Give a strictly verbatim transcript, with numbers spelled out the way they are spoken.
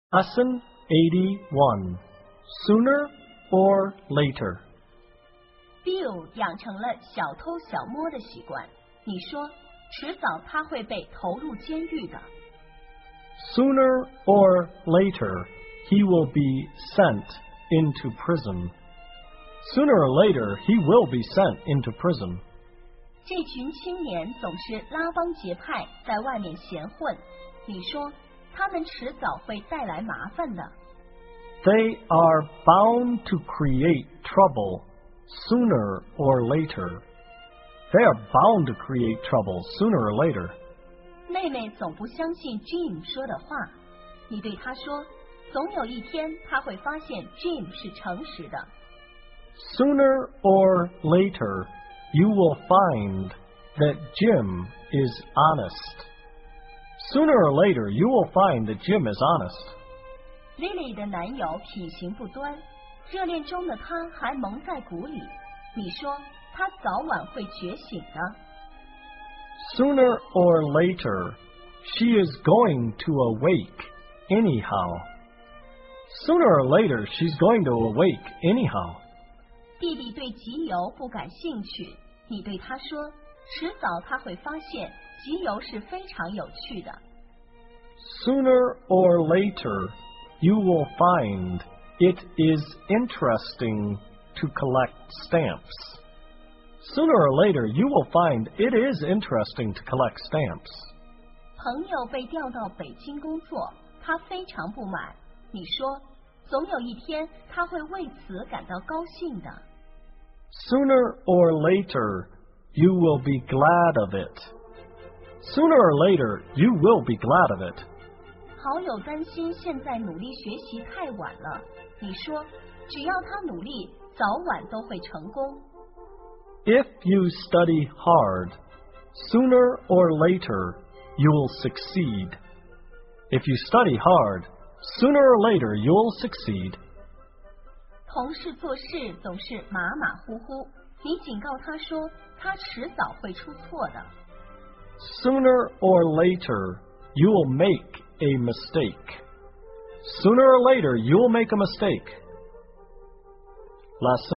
Lesson eighty-one. Sooner or later. Bill 养成了小偷小摸的习惯，你说迟早他会被投入监狱的。 Sooner or later, he will be sent into prison. Sooner or later, he will be sent into prison. 这群青年总是拉帮结派，在外面闲混，你说他们迟早会带来麻烦的。 They are bound to create trouble sooner or later. They are bound to create trouble sooner or later. 妹妹总不相信 Jim 说的话，你对她说，总有一天她会发现 Jim 是诚实的。 Sooner or later, you will find that Jim is honest. Sooner or later, you will find that Jim is honest. Lily 的男友品行不端，热恋中的他还蒙在鼓里，你说他早晚会觉醒的。 Sooner or later, she is going to awake anyhow. Sooner or later, she's going to awake anyhow. 弟弟对集邮不感兴趣，你对他说，迟早他会发现集邮是非常有趣的。 Sooner or later, you will find it is interesting to collect stamps. Sooner or later, you will find it is interesting to collect stamps. 朋友被调到北京工作，他非常不满，你说，总有一天他会为此感到高兴的。 Sooner or later, you will be glad of it. Sooner or later, you will be glad of it. 好友担心现在努力学习太晚了，你说，只要他努力，早晚都会成功。 If you study hard, sooner or later, you will succeed. If you study hard, sooner or later, you will succeed. 同事做事总是马马虎虎，你警告他说，他迟早会出错的。 Sooner or later, you will make a mistake. Sooner or later, you will make a mistake. Lesson